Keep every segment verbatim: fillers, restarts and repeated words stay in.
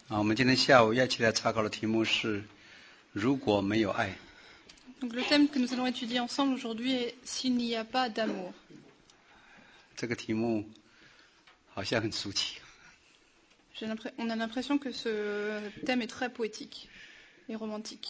好，我们今天下午要一起来查考的题目是如果没有爱。 Donc le thème que nous allons étudier ensemble aujourd'hui est s'il n'y a pas d'amour. 这个题目好像很俗气。 J'ai l'impr- On a l'impression que ce thème est très poétique et romantique.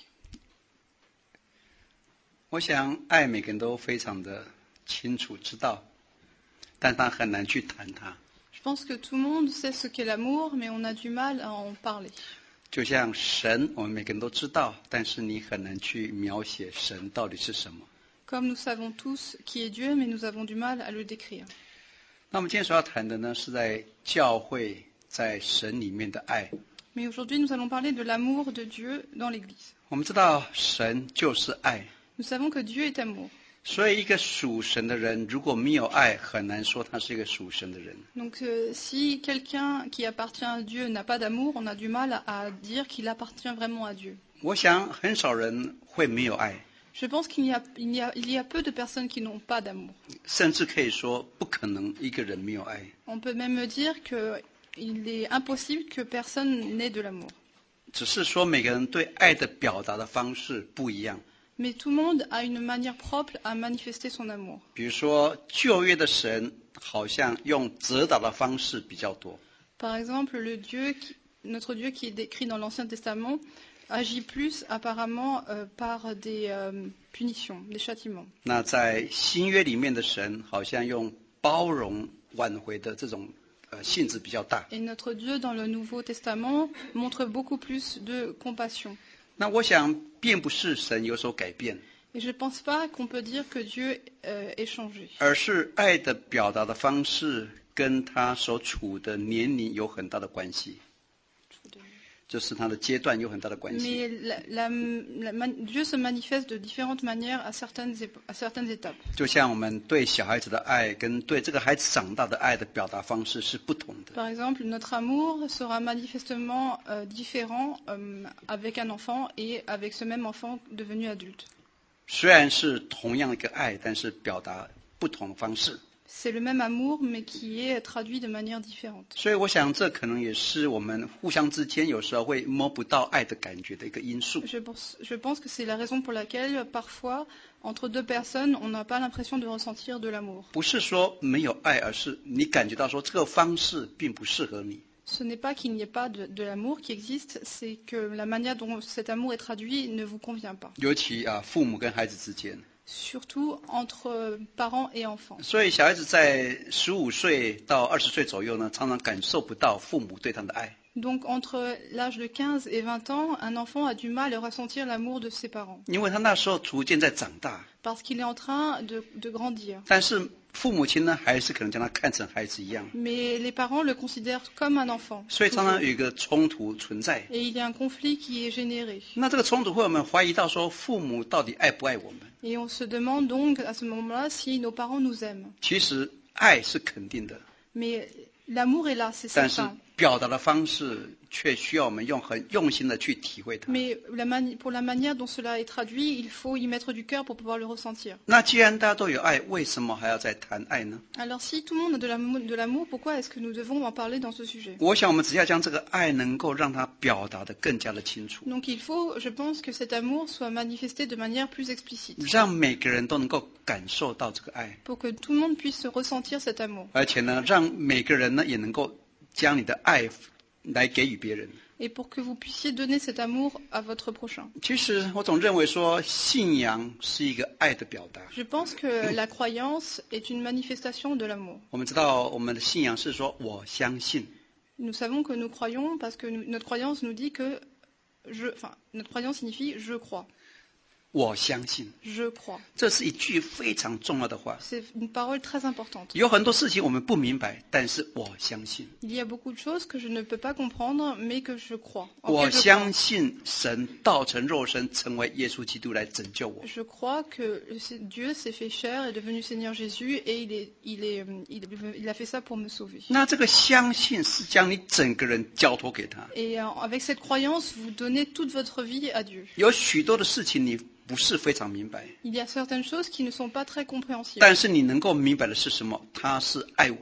我想爱每个人都非常的清楚知道，但他很难去谈它。 Je pense que tout le monde sait ce qu'est l'amour, mais on a du mal à en parler. 就像神，我们每个人都知道，但是你很难去描写神到底是什么。 Comme nous savons tous qui est Dieu, mais nous avons du mal à le décrire. 那我们今天所要谈的呢，是在教会在神里面的爱。 Mais aujourd'hui, nous allons parler de l'amour de Dieu dans l'Église. 我们知道神就是爱， Nous savons que Dieu est amour. 所以一个属神的人如果没有爱，很难说他是一个属神的人。 Donc euh, si quelqu'un qui appartient à Dieu n'a pas d'amour, on a du mal à, à dire qu'il appartient vraiment à Dieu. 我想很少人会没有爱， Je pense qu'il y a, il y a, il y a peu de personnes qui n'ont pas d'amour. 甚至可以说不可能一个人没有爱。 On peut même dire qu'il est impossible que personne n'ait de l'amour. 只是说每个人对爱的表达的方式不一样。 Mais tout le monde a une manière propre à manifester son amour. 比如说旧约的神好像用责打的方式比较多， Par exemple, le Dieu qui- notre Dieu qui est décrit dans l'Ancien Testament agit plus apparemment euh, par des euh, punitions, des châtiments. 那在新约里面的神好像用包容挽回的这种呃性质比较大。 Et notre Dieu dans le Nouveau Testament montre beaucoup plus de compassion. 那我想并不是神有所改变， Et je ne pense pas qu'on peut dire que Dieu euh, est changé. 而是爱的表达的方式跟他所处的年龄有很大的关系，就是他的阶段有很大的关系。 Mais la- la- la man- Dieu se manifeste de différentes manières à certaines, épo- à certaines étapes. 就像我们对小孩子的爱跟对这个孩子长大的爱的表达方式是不同的。 Par exemple, notre amour sera manifestement euh, différent euh, avec un enfant et avec ce même enfant devenu adulte. 虽然是同样一个爱，但是表达不同的方式。 C'est le même amour, mais qui est traduit de manière différente. 所以我想这可能也是我们互相之间有时候会摸不到爱的感觉的一个因素。 Je pense, je pense que c'est la raison pour laquelle, parfois, entre deux personnes, on n'a pas l'impression de ressentir de l'amour. 不是说没有爱，而是你感觉到说这个方式并不适合你。 Ce n'est pas qu'il n'y ait pas de, de l'amour qui existe, c'est que la manière dont cet amour est traduit ne vous convient pas. 尤其啊，父母跟孩子之间。 Surtout entre parents et enfants. 所以小孩子在十五岁到二十岁左右呢，常常感受不到父母对他的爱。 Donc entre l'âge de quinze et vingt ans, un enfant a du mal à ressentir l'amour de ses parents. 因为他那时候逐渐在长大， Parce qu'il est en train de, de grandir. 但是父母亲呢，还是可能将他看成孩子一样， Mais les parents le considèrent comme un enfant. 所以常常有一个冲突存在。 Et il y a un conflit qui est généré. 那这个冲突会让我们怀疑到说，父母到底爱不爱我们？ Et on se demande donc à ce moment-là si nos parents nous aiment. 其实爱是肯定的， Mais l'amour est là, c'est 但是 certain. 表达的方式却需要我们用很用心的去体会它。 Mais la mani- pour la manière dont cela est traduit, il faut y mettre du cœur pour pouvoir le ressentir. 那既然大家都有爱，为什么还要再谈爱呢？ Alors si tout le monde a de l'amour, de l'amour, pourquoi est-ce que nous devons en parler dans ce sujet? 我想我们只要将这个爱能够让它表达的更加的清楚， Donc il faut, je pense, que cet amour soit manifesté de manière plus explicite, 让每个人都能够感受到这个爱， pour que tout le monde puisse ressentir cet amour, 而且呢，让每个人呢也能够将你的爱来给予别人。 et pour que vous puissiez donner cet amour à votre prochain. 其实我总认为说，信仰是一个爱的表达。 Je pense que la croyance est une manifestation de l'amour. 我们知道，我们的信仰是说我相信， Nous savons que nous croyons parce que nous- notre croyance nous dit que je, enfin, notre croyance signifie je crois, 我相信， je crois. 这是一句非常重要的话。 C'est une parole très importante. 有很多事情我们不明白，但是我相信， Il y a beaucoup de choses que je ne peux pas comprendre, mais que je crois. en 我 quelles je crois. 相信神道成肉身，成为耶稣基督来拯救我。 Je crois que Dieu s'est fait chair, est devenu Seigneur Jésus, et il, est, il, est, il, est- il a fait ça pour me sauver. 那这个相信是将你整个人交托给他。 Et euh, avec cette croyance, vous donnez toute votre vie à Dieu. 有许多的事情你不是非常明白， Il y a certaines choses qui ne sont pas très compréhensibles. 但是你能够明白的是什么？他是爱我的，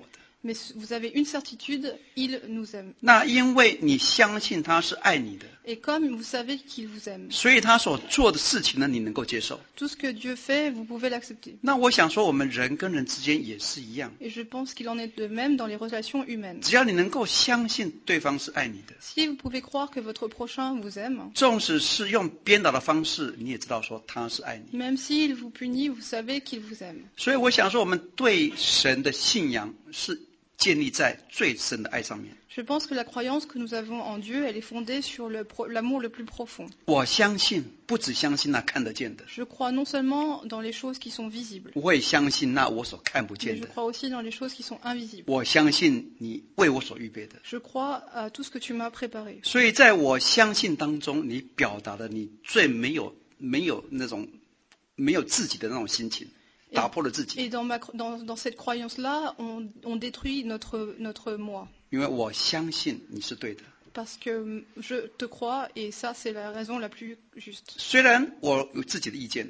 Mais vous avez une certitude, il nous aime. 那因为你相信他是爱你的， Et comme vous savez qu'il vous aime, 所以他所做的事情呢，你能够接受。 tout ce que Dieu fait, vous pouvez l'accepter. 那我想说，我们人跟人之间也是一样， Et je pense qu'il en est de même dans les relations humaines. 只要你能够相信对方是爱你的， Si vous pouvez croire que votre prochain vous aime, 纵使是用编导的方式，你也知道说他是爱你。 même s'il vous punit, vous savez qu'il vous aime. 所以我想说，我们对神的信仰是建立在最深的爱上面。 Je pense que la croyance que nous avons en Dieu, elle est fondée sur le pro- l'amour le plus profond. 我相信，不只相信那看得见的， Je crois non seulement dans les choses qui sont visibles, 我也相信那我所看不 mais 见 je 的。 crois aussi dans les choses qui sont invisibles. 我相信你为我所预备的。 Je crois à tout ce que tu m'as préparé. 所以在我相信当中，你表达了你最没有没有那种没有自己的那种心情，打破了自己。 Et dans, ma, dans, dans cette croyance-là, on, on détruit notre, notre moi. 因为我相信你是对的。 Parce que je te crois et ça, c'est la raison la plus juste. 虽然我有自己的意见，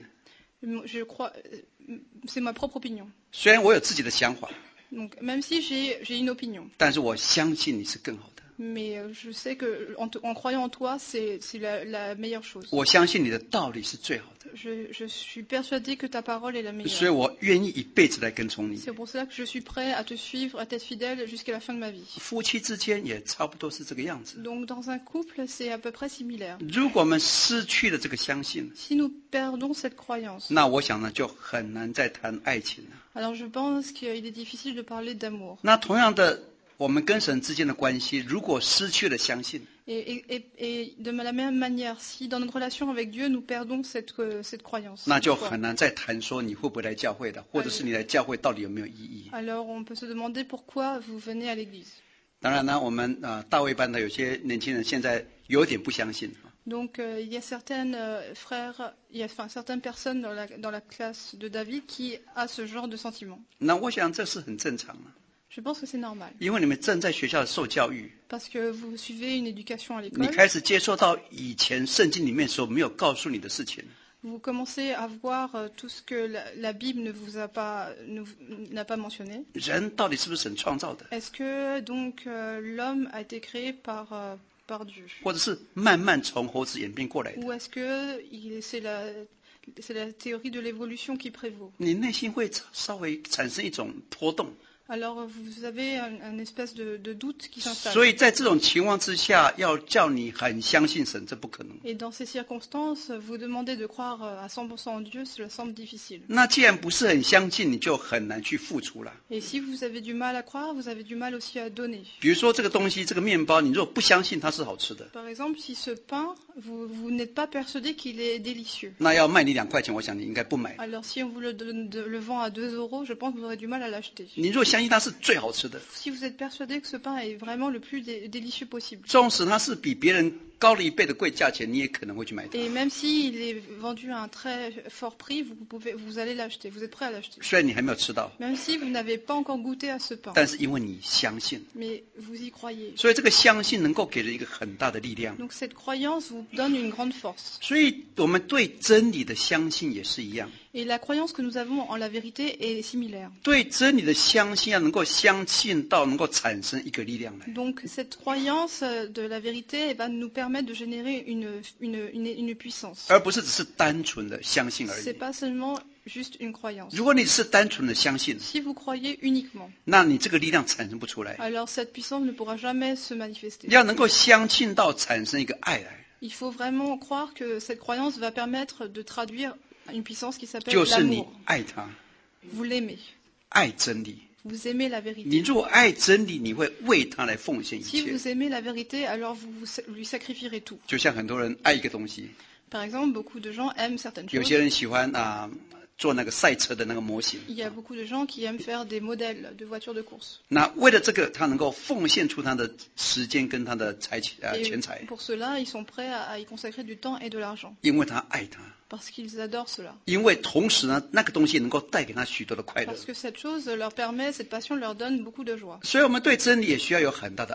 Je crois, c'est ma propre opinion. 虽然我有自己的想法， Donc, même si j'ai, j'ai une opinion, 但是我相信你是更好的。 mais je sais que en, te, en croyant en toi, c'est, c'est la, la meilleure chose. 我相信你的道理是最好的， Je, je suis persuadée que ta parole est la 所以 meilleure. 我愿意一辈子来跟从你。 C'est pour cela que je suis prêt à te suivre, à t'être fidèle jusqu'à la fin de ma vie. 夫妻之间也差不多是这个样子。 Donc, dans un couple, c'est à peu près similaire. 如果我们失去了这个相信， Si nous perdons cette croyance, 那我想呢，就很难再谈爱情了。 alors je pense qu'il est difficile de parler d'amour. 那同样的，我们跟神之间的关系，如果失去了相信， Et, et, et, et de la même manière, si dans notre relation avec Dieu, nous perdons cette, cette croyance, 那就 cette foi, 很难再谈说你会不会来教会的，或者是你来教会到底有没有意义。 alors on peut se demander pourquoi vous venez à l'église. 当然呢，我们呃大卫班的有些年轻人现在有点不相信。 Donc euh, il y a certaines euh, frères, il y a enfin, certaines personnes dans la, dans la classe de David qui a ce genre de sentiment. 那我想这是很正常的， Je pense que c'est normal, 因为你们正在学校受教育， parce que vous suivez une éducation à 你 l'école, 开始接受到以前圣经里面所没有告诉你的事情。 vous commencez à voir euh, tout ce que la, la Bible ne vous a pas, ne vous- n'a pas mentionné. 人到底是不是神创造的， Est-ce que donc euh, l'homme a été créé par, euh, par Dieu, 或者是慢慢从猴子演变过来的？ ou est-ce que il- c'est la, c'est la théorie de l'évolution qui prévaut? 你内心会稍微产生一种波动。 Alors vous avez un, un espèce de, de doute qui 所 s'installe. 以在这种情况之下，要叫你很相信神，这不可能。 Et dans ces circonstances, vous demandez de croire à cent pour cent en Dieu, cela semble difficile. 那既然不是很相信，你就很难去付出了。 Et si vous avez du mal à croire, vous avez du mal aussi à donner. 比如说这个东西，这个面包，你如果不相信它是好吃的， Par exemple, si ce pain, vous, vous n'êtes pas persuadé qu'il est délicieux. 那要卖你两块钱，我想你应该不买。 Alors si on vous le, donne- de- le vend à deux euros, je pense que vous aurez du mal à l'acheter. 你如果相信它是最好吃的， Si vous êtes persuadé que ce pain est vraiment le plus dé- délicieux possible, 纵使它是比别人高了一倍的贵价钱，你也可能会去买它。 et même s'il est vendu à un très fort prix, vous, pouvez, vous allez l'acheter, vous êtes prêt à l'acheter. 虽然你还没有吃到， Même si vous n'avez pas encore goûté à ce pain, 但是因为你相信， mais vous y croyez. 所以这个相信能够给人一个很大的力量。 Donc cette croyance vous donne une grande force. 所以我们对真理的相信也是一样， Et la croyance que nous avons en la vérité est similaire. 对真理的相信要能够相信到能够产生一个力量来。 Donc cette croyance de la vérité va nous permettre de générer une, une, une, une puissance. 而不是只是单纯的相信而 Ce n'est 已。 pas seulement juste une croyance. 如果你只是单纯的相信， Si vous croyez uniquement, 那你这个力量产生不出来。 alors cette puissance ne pourra jamais se manifester. 要能够相信到产生一个爱来， Il faut vraiment croire que cette croyance va permettre de traduire une puissance qui s'appelle 就是你 l'amour. 爱他， Vous l'aimez, 爱真理。 vous aimez la 你 vérité. 如果爱真理，你会为他来奉献一 Si 切。 vous aimez la vérité, alors vous, vous lui sacrifierez tout. 就像很多人爱一个东西， Par exemple, beaucoup de gens aiment certaines 有 choses. 些人喜欢啊、做那个赛车的那个模型。 Il y a beaucoup de gens qui aiment faire des modèles de voitures de course. 那为了这个，他能够奉献出他的时间跟他的财呃 Et 钱财， pour cela, ils sont prêts à, à y consacrer du temps et de l'argent, 因为他爱他， parce qu'ils adorent cela. 因为同时呢，那个东西能够带给他许多的快乐。 Parce que cette chose leur permet, cette passion leur donne beaucoup de joie. 所以我们对真理也需要有很大的爱。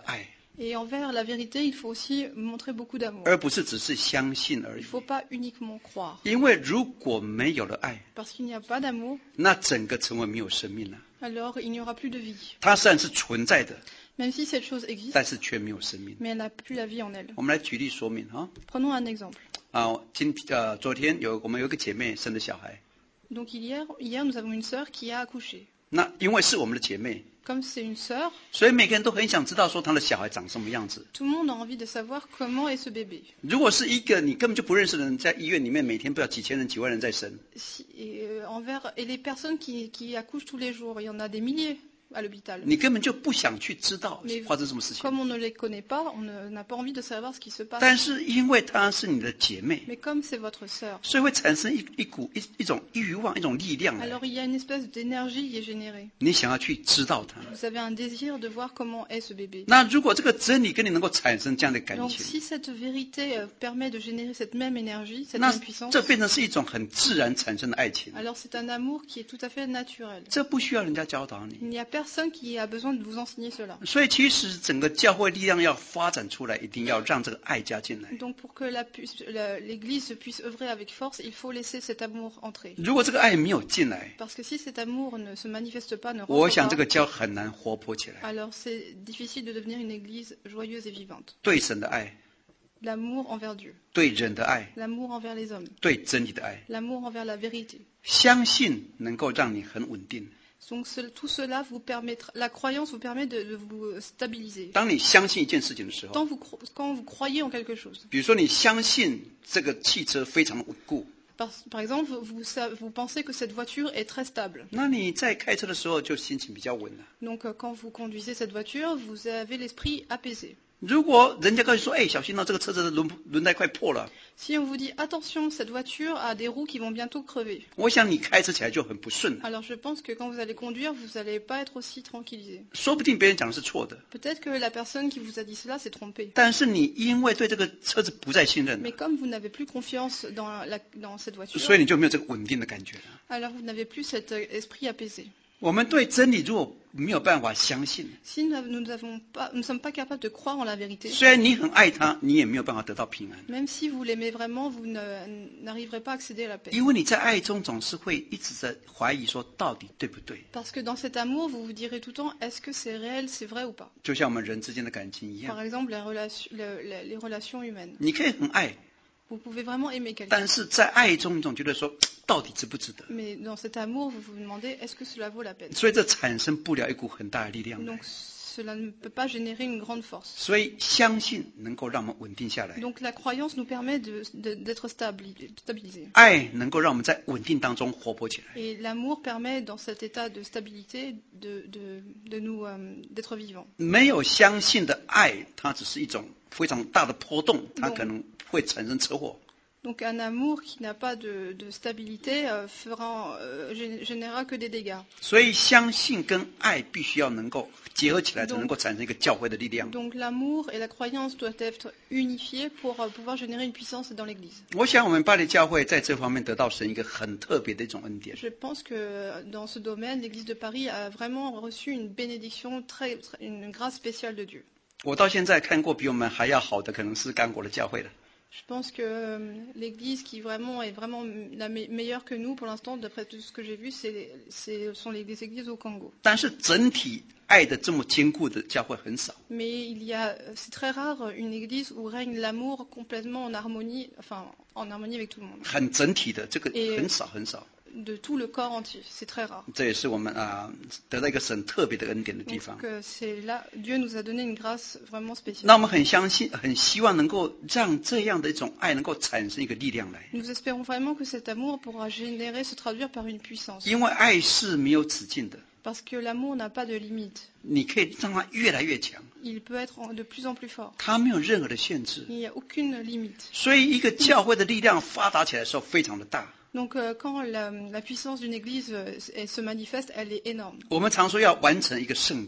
Et envers la vérité, il faut aussi montrer beaucoup d'amour. 而不是只是相信而 Il 已。 ne faut pas uniquement croire. 因为如果没有了爱， Parce qu'il n'y a pas d'amour, 那整个成为没有生命了。 alors il n'y aura plus de vie. 它虽然是存在的， Même si cette chose existe, 但是却没有生命。 mais elle n'a plus la vie en elle. 我们来举例说明啊。 Prenons un exemple. 啊，今呃昨天有我们有一个姐妹生的小孩， Donc hier, hier, nous avons une sœur qui a accouché. 那因为是我们的姐妹， Comme c'est une sœur, 所以每个人都很想知道说她的小孩长什么样子。 tout le monde a envie de savoir comment est ce bébé. 如果是一个你根本就不认识的人，在医院里面每天不知道几千人、几万人在生， Si- et, euh, envers, et les personnes qui, qui accouchent tous les jours, il y en a des milliers à l'hôpital. 你根本就不想去知道 Mais 发生什么事情。 comme on ne les connaît pas, on ne- n'a pas envie de savoir ce qui se passe. 但是因为她是你的姐妹， Mais comme c'est votre sœur, 所以会产生一一股一一种欲望、一种力量来， alors il y a une espèce d'énergie qui est générée. 你想要去知道她。 Vous avez un désir de voir comment est ce bébé. 那如果这个真理跟你能够产生这样的感 Donc 情， si cette vérité euh, permet de générer cette même énergie, cette 那 même puissance, 这变成是一种很自然产生的爱情， alors c'est un amour qui est tout à fait naturel. 这不需要人家教导你。 Il n'y a personne qui a besoin de vous enseigner cela. 所以其实整个教会力量要发展出来，一定要让这个爱加进来。 Donc pour que la pu- la- l'Église puisse œuvrer avec force, il faut laisser cet amour entrer. 如果这个爱没有进来， Parce que si cet amour ne se manifeste pas, ne 我 rentre 想这 pas, 个教很难活泼起来。 alors c'est difficile de devenir une Église joyeuse et vivante. 对神的爱， L'amour envers Dieu, 对人的爱， l'amour envers les hommes, 对真理的爱， l'amour envers la vérité. 相信能够让你很稳定。 Donc ce- tout cela vous permettra, la croyance vous permet de, de vous stabiliser. 当你相信一件事情的时候， Quand vous, cro- quand vous croyez en quelque chose, 比如说你相信这个汽车非常的稳固， par, par exemple, vous, vous sa- vous pensez que cette voiture est très stable. 那你在开车的时候就心情比较稳了。 Donc euh, quand vous conduisez cette voiture, vous avez l'esprit apaisé. 如果人家告诉你说，哎，小心哦，这个车子的轮轮胎快破了， Si on vous dit attention, cette voiture a des roues qui vont bientôt crever, 我想你开车起来就很不顺了。 alors je pense que quand vous allez conduire, vous n'allez pas être aussi tranquillisé. 说不定别人讲的是错的， Peut-être que la personne qui vous a dit cela s'est trompée. 但是你因为对这个车子不再信任 Mais 了， comme vous n'avez plus confiance dans, la- dans cette voiture, 所以你就没有这个稳定的感觉了。 alors vous n'avez plus cet euh, esprit apaisé. 我们对真理如果没有办法相信， Si nous nous n'avons pas- nous ne sommes pas capables de croire en la vérité, 虽然你很爱他，你也没有办法得到平安， même si vous l'aimez vraiment, vous ne- n'arriverez pas à accéder à la paix. 因为你在爱中总是会一直在怀疑说到底对不对， Parce que dans cet amour, vous vous direz tout le temps, est-ce que c'est réel, c'est vrai ou pas? 就像我们人之间的感情一 Par 样， exemple, les relations, le- le- les relations humaines. 你可以很爱， Vous pouvez vraiment aimer quelqu'un. 但是在爱中你总觉得说到底值不值得， Mais dans cet amour, vous vous demandez, est-ce que cela vaut la peine? 所以这产生不了一股很大的力量来 Donc cela ne peut pas générer une grande force. 所以相信能够让我们稳定下来， Donc la croyance nous permet de- de- d'être stabili- stabilisés. 爱能够让我们在稳定当中活泼起来。 Et l'amour permet, dans cet état de stabilité, de, de- de nous, euh, d'être vivants. 没有相信的爱，它只是一种非常大的波动，它可能会产生车祸。 Donc un amour qui n'a pas de, de stabilité euh, fera, euh, gé- générera que des dégâts. 所以相信跟爱必须要能够结合起来，才能够产生一个教会的力量。 Donc l'amour et la croyance doivent être unifiés pour euh, pouvoir générer une puissance dans l'Église. 我想我们巴黎教会在这方面得到神一个很特别的一种恩典。 Je pense que euh, dans ce domaine, l'Église de Paris a vraiment reçu une bénédiction, très, très- une grâce spéciale de Dieu. 我到现在看过比我们还要好的，可能是刚果的教会了。 Je pense que euh, l'Église qui vraiment est vraiment la me- meilleure que nous pour l'instant, d'après tout ce que j'ai vu, c'est, c'est, sont les, les églises au Congo. 但是整体爱的这么坚固的教会很少。 Mais il y a, c'est très rare une église où règne l'amour complètement en harmonie, enfin en harmonie avec tout le monde, 很整体的，这个 Et- 很少很少。 de tout le corps entier. C'est très rare. 这也是我们啊得到一个神特别的恩典的地方 Donc。euh, c'est là, Dieu nous a donné une grâce vraiment spéciale. 那我们很相信，很希望能够让这样的一种爱能够产生一个力量来， Nous espérons vraiment que cet amour pourra générer, se traduire par une puissance. 因为爱是没有止境的， Parce que l'amour n'a pas de limite. 你可以让它越来越强， Il peut être en- de plus en plus fort. 它没有任何的限制。 Il n'y a aucune limite. 所以，一个教会的力量发达起来的时候非常的大。 Donc euh, quand la, la puissance d'une église euh, elle se manifeste, elle est énorme. 我们常说要完成一个圣功，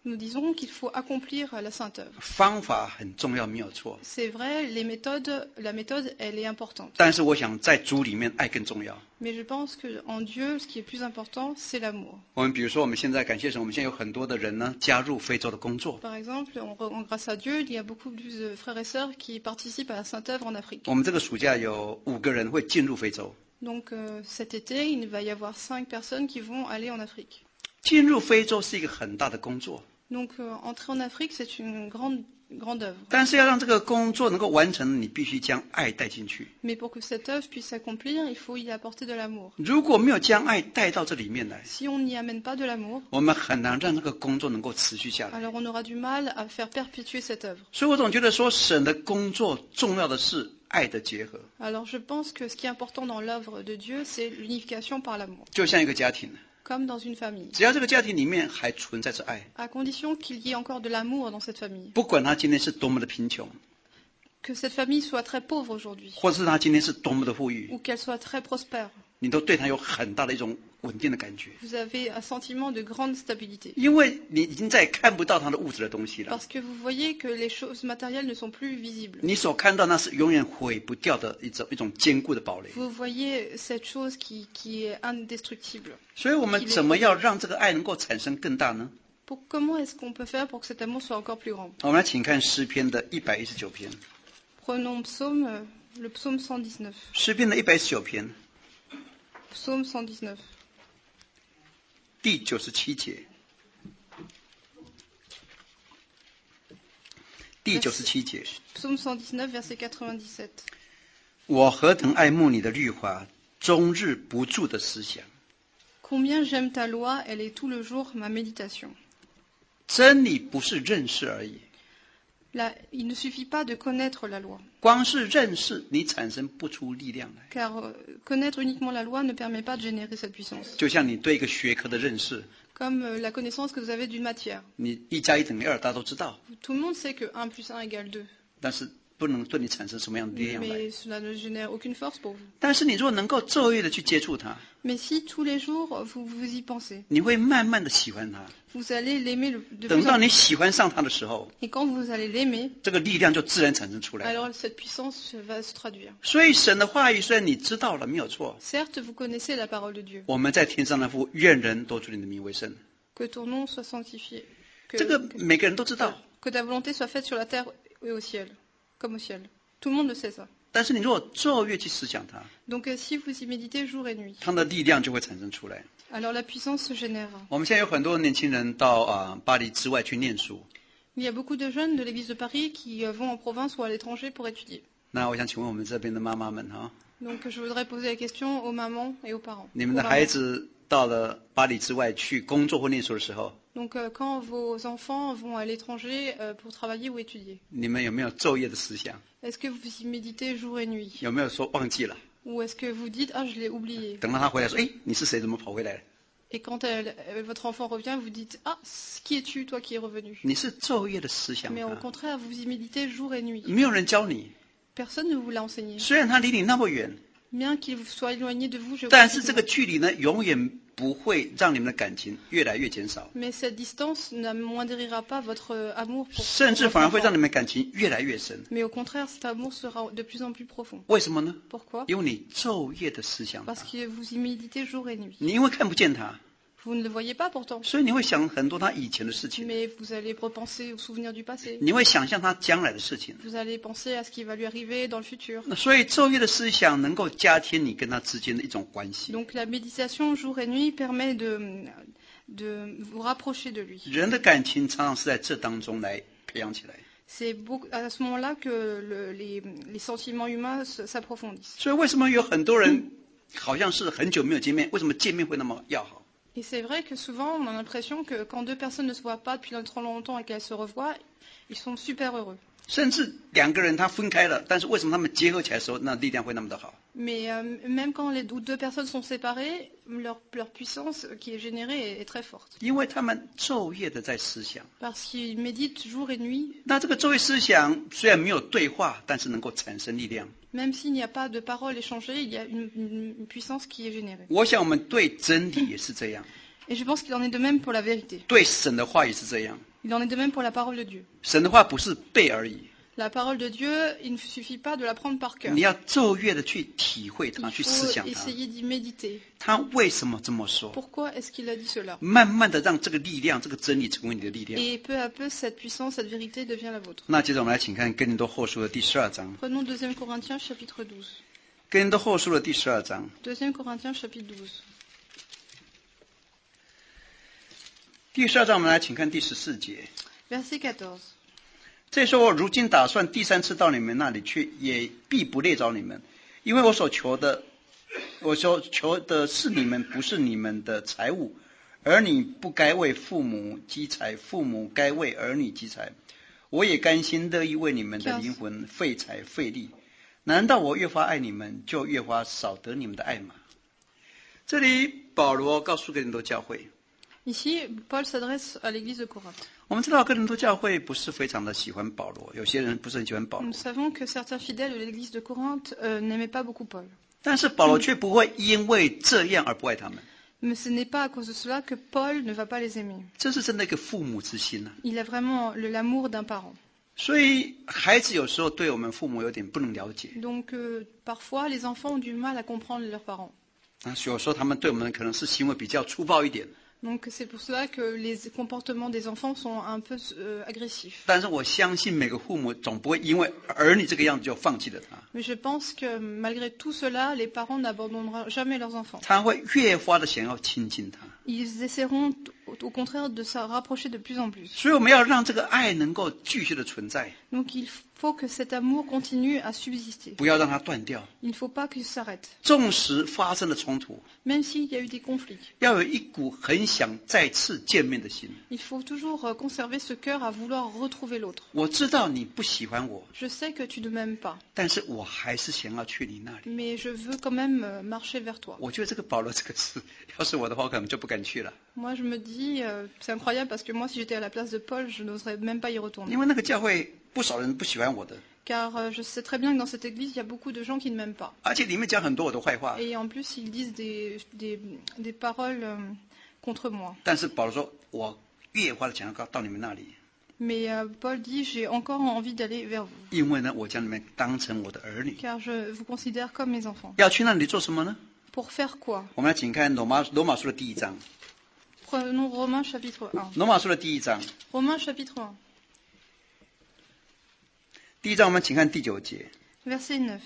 nous disons qu'il faut accomplir la sainte œuvre. 方法很重要，没有错。 C'est vrai, les méthodes, la méthode, elle est importante. 但是我想在主里面爱更重要。 Mais je pense qu'en Dieu, ce qui est plus important, c'est l'amour. 我们比如说，我们现在感谢神，我们现在有很多的人呢加入非洲的工作。 Par exemple, on, on, grâce à Dieu, il y a beaucoup plus de frères et sœurs qui participent à la Sainte œuvre en Afrique. 我们这个暑假有五个人会进入非洲。 Donc euh, cet été, il va y avoir cinq personnes qui vont aller en Afrique. 进入非洲是一个很大的工作。 Donc euh, entrer en Afrique, c'est une grande grande œuvre. 但是要让这个工作能够完成，你必须将爱带进去。 Mais pour que cette œuvre puisse s'accomplir, il faut y apporter de l'amour. 如果没有将爱带到这里面来， Si on n'y amène pas de l'amour, 我们很难让这个工作能够持续下来。 alors on aura du mal à faire perpétuer cette œuvre. 所以我总觉得说，神的工作重要的是爱的结合， Alors je pense que ce qui est important dans l'œuvre de Dieu, c'est l'unification par l'amour, 就像一个家庭， comme dans une famille. 只要这个家庭里面还存在着爱， À condition qu'il y ait encore de l'amour dans cette famille. 不管他今天是多么的贫穷， Que cette famille soit très pauvre aujourd'hui, 或是他今天是多么的富裕， ou qu'elle soit très prospère, 你都对他有很大的一种稳定的感觉， vous avez un sentiment de grande stabilité. 因为你已经再也看不到他的物质的东西了， Parce que vous voyez que les choses matérielles ne sont plus visibles. 你所看到那是永远毁不掉的一种一种坚固的堡垒。 Vous voyez cette chose qui, qui est indestructible. 所以我们怎么要让这个爱能够产生更大呢？ Pour, comment est-ce qu'on peut faire pour que cet amour soit encore plus grand? 我们来请看诗篇的一百一十九篇， Prenons psaume, euh, le psaume cent dix-neuf. 诗篇的一百一十九篇 Psaume cent dix-neuf. 第九十七节，第九十七节， Psaume cent dix-neuf, verset quatre-vingt-dix-sept. 我何等爱慕你的律法，终日不住的思想。 Combien j'aime ta loi, elle est tout le jour ma méditation. 真理不是认识而已， Là, il ne suffit pas de connaître la loi, 光是认识你产生不出力量来。 car euh, connaître uniquement la loi ne permet pas de générer cette puissance. 就像你对一个学科的认识， Comme euh, la connaissance que vous avez d'une matière. 你一加一等于二，大家都知道， Tout le monde sait que un plus un égale deux, 但是不能对你产生什么样的力量来。 mais cela ne génère aucune force pour vous. 但是你如果能够昼夜的去接触它， Mais si tous les jours vous, vous y pensez, 你会慢慢的喜欢它。 vous allez l'aimer le- de 等 plus 到 en 你 plus. 喜欢上它的时候， Et quand vous allez l'aimer, 这个力量就自然产生出来了。 alors cette puissance va se traduire. 所以神的话语虽然你知道了没有错， Certes, vous connaissez la parole de Dieu, 我们在天上的父，愿人都尊你的名为圣。 que ton nom soit sanctifié, que, 这个 que, 每个人都知道， que ta volonté soit faite sur la terre et au ciel, comme au ciel. Tout le monde le sait ça. 但是你如果昼夜去思想它， Donc euh, si vous y méditez jour et nuit, 它的力量就会产生出来。 alors la puissance se génère. 我们现在有很多年轻人到啊巴黎之外去念书， Il y a beaucoup de jeunes de l'église de Paris qui euh, vont en province ou à l'étranger pour étudier. 那我想请问我们这边的妈妈们哈， Donc je voudrais poser la question aux mamans et aux parents. 你们的 Aux 孩 mamans. 子到了巴黎之外去工作或念书的时候， Donc euh, quand vos enfants vont à l'étranger euh, pour travailler ou étudier, 你们有没有昼夜的思想？ est-ce que vous y méditez jour et nuit? 有没有说忘记了？ Ou est-ce que vous dites « Ah, je l'ai oublié » 等到他回来说：“哎，你是谁？怎么跑回来了 Et quand elle- euh, votre enfant revient, vous dites « Ah, qui es-tu, toi qui es revenu ?» 你是昼夜的思想 Mais au 他， contraire, vous y méditez jour et nuit. 没有人教你。 Personne ne vous l'a enseigné. 虽然他离你那么远， Bien qu'il soit éloigné de vous 但是这个 géographiquement. 距离呢，永远不会让你们的感情越来越减少， Mais cette distance n'amoindrira pas votre euh, amour pour, 甚 pour 至 votre 反而会让 enfant. 你们感情越来越深。 Mais au contraire, cet amour sera de plus en plus profond. 为什么呢？ Pourquoi? 因为你昼夜的思想 Parce 他， que vous y méditez jour et nuit. 你因为看不见他， Vous ne le voyez pas pourtant, 所以你会想很多他以前的事情， mais vous allez repenser aux souvenirs du passé. 你会想象他将来的事情。 Vous allez penser à ce qui va lui arriver dans le futur. 那所以昼夜的思想能够加添你跟他之间的一种关系。 Donc la méditation jour et nuit permet de, de vous rapprocher de lui. 人的感情常常是在这当中来培养起来。 C'est beaucoup- à ce moment-là que le- les, les sentiments humains s- s'approfondissent. 所以为什么有很多人好像是很久没有见面，为什么见面会那么要好？ Et c'est vrai que souvent on a l'impression que quand deux personnes ne se voient pas depuis trop longtemps et qu'elles se revoient, ils sont super heureux. 甚至两个人他分开了，但是为什么他们结合起来的时候，那力量会那么的好？ Mais euh, même quand les ou deux personnes sont séparées, leur, leur puissance qui est générée est, est très forte. 因为他们昼夜的在思想。 Parce qu'ils méditent jour et nuit, 那这个昼夜思想虽然没有对话，但是能够产生力量。 même s'il n'y a pas de paroles échangées, il y a une, une- une puissance qui est générée. 我想我们对真理也是这样。 Et je pense qu'il en est de même pour la vérité. 对神的话也是这样。 Il en est de même pour la parole de Dieu. 神的话不是背而已， La parole de Dieu, il ne suffit pas de la prendre par cœur. 你要昼夜的去体会它， Il 去思 faut 想它。 essayer d'y méditer. 他为什么这么说？ Pourquoi est-ce qu'il a dit cela? 慢慢的让这个力量、这个真理成为你的力量。 Et peu à peu, cette puissance, cette vérité devient la vôtre. 那接着我们来请看哥林多后书的第十二章。 Prenons deux Corinthiens chapitre douze. 哥林多后书的第十二章， deux Corinthiens chapitre douze. 第十二章我们来请看第十四节。 Verset quatorze. 这说我如今打算第三次到你们那里去，也必不累着你们，因为我所求的，我所求的是你们，不是你们的财物。儿女不该为父母积财，父母该为儿女积财。我也甘心乐意为你们的灵魂费财费力。难道我越发爱你们，就越发少得你们的爱吗？这里保罗告诉哥林多教会。 Ici, Paul s'adresse à l'église de Corinthe. 我们知道哥林多教会不是非常的喜欢保罗，有些人不是很喜欢保罗。 Nous savons que certains fidèles de l'église de Corinthe euh, n'aimaient pas beaucoup Paul. 但是保罗却不会因为这样而不爱他们。 Mais ce n'est pas à cause de cela que Paul ne va pas les aimer. 这是真的一个父母之心啊！ Il a vraiment le- l'amour d'un parent. 所以孩子有时候对我们父母有点不能了解， Donc euh, parfois, les enfants ont du mal à comprendre leurs parents. 啊，有时候他们对我们可能是行为比较粗暴一点。 Donc c'est pour cela que les comportements des enfants sont un peu euh, agressifs. 但是我相信每个父母总不会因为儿女这个样子就放弃了他， Mais je pense que malgré tout cela, les parents n'abandonneront jamais leurs enfants. 他会越发的想要亲近他。 Ils essaieront au au contraire de se rapprocher de plus en plus. 所以我们要让这个爱能够继续的存在， Donc il faut que cet amour continue à subsister. 不要让它断掉。 Il ne faut pas qu'il s'arrête. 纵使发生了冲突， Même s'il y a eu des conflits, 要有一股很想再次见面的心。 il faut toujours euh, conserver ce cœur à vouloir retrouver l'autre. 我知道你不喜欢我， Je sais que tu ne m'aimes pas, 但是我还是想要去你那里。 mais je veux quand même euh, marcher vers toi. 我觉得这个保罗这个事，要是我的话，我可能就不敢去了， Moi, je me dis, euh, c'est incroyable parce que moi, si j'étais à la place de Paul, je n'oserais même pas y retourner. 因为那个教会不少人不喜欢我的， Car euh, je sais très bien que dans cette église, il y a beaucoup de gens qui ne m'aiment pas. 而且里面讲很多我的坏话。 Et en plus, ils disent des, des, des paroles euh, contre moi. 但是保罗说，我越发的想要到你们那里， Mais euh, Paul dit, j'ai encore envie d'aller vers vous. 因为呢，我将你们当成我的儿女。 Car je vous considère comme mes enfants. 要去那里做什么呢？ Pour faire quoi? 我们来请看罗马罗马书的第一章， Prenons Romains chapitre un. 罗马书的第一章， Romains chapitre un, 第一章我们请看第九节。 verset neuf.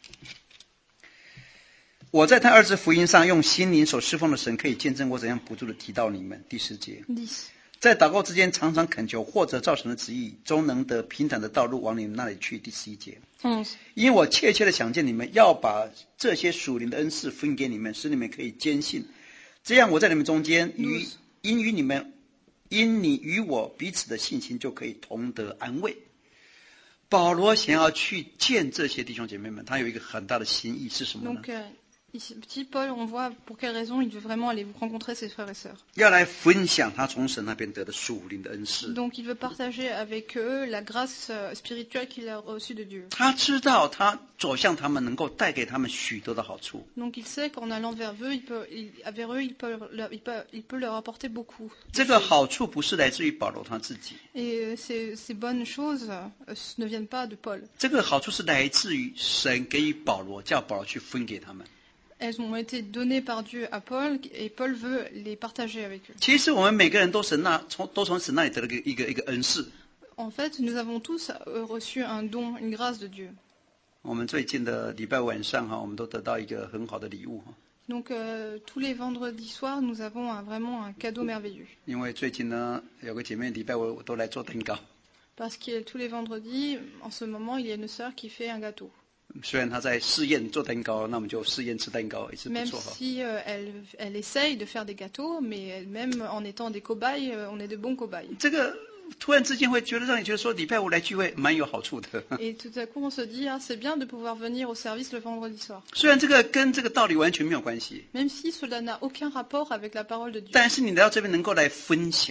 我在他儿子福音上用心灵所侍奉的神，可以见证我怎样不住的提到你们。第十节， dix. 在祷告之间常常恳求，或者照神的旨意，终能得平坦的道路往你们那里去。第十一节， onze. 因为我切切的想见你们，要把这些属灵的恩赐分给你们，使你们可以坚信。这样我在你们中间，与因与你们，因你与我彼此的信心，就可以同得安慰。保罗想要去见这些弟兄姐妹们，他有一个很大的心意是什么呢？ Donc, euh, ici, petit Paul, on voit pour quelle raison il veut vraiment aller rencontrer ses frères et sœurs. 要来分享他从神那边得的属灵的恩赐。 Donc, il veut partager avec eux la grâce euh, spirituelle qu'il a reçue de Dieu. 他知道他走向他们能够带给他们许多的好处。 Donc, il sait qu'en allant vers eux, il peut, il, vers eux, il peut, leur, il, peut, il peut leur apporter beaucoup. 这个好处不是来自于保罗他自己， Et euh, ces, ces bonnes choses euh, ne viennent pas de Paul. 这个好处是来自于神给予保罗，叫保罗去分给他们。 Elles ont été données par Dieu à Paul et Paul veut les partager avec eux. 其实我们每个人都神那从都从神那里得了一个一个一个恩赐。 En fait, nous avons tous euh, reçu un don, une grâce de Dieu. 我们最近的礼拜晚上哈，我们都得到一个很好的礼物哈， Donc euh, tous les vendredis soirs, nous avons un- vraiment un cadeau merveilleux. 因为最近呢有个姐妹礼拜我我都来做蛋糕， Parce que tous les vendredis, en ce moment, il y a une sœur qui fait un gâteau. 虽然她在试验做蛋糕，那我们就试验吃蛋糕也是不 Même 错哈。 si euh, elle, elle essaye de faire des gâteaux, mais même en étant des cobayes, euh, on est de bons cobayes. 这个突然之间会觉得让你觉得说礼拜五来聚会蛮有好处的。 Et tout à coup, on se dit, ah, c'est bien de pouvoir venir au service le vendredi soir. 虽然这个跟这个道理完全没有关系， Même si cela n'a aucun rapport avec la parole de Dieu. 但是你来到这边能够来分享，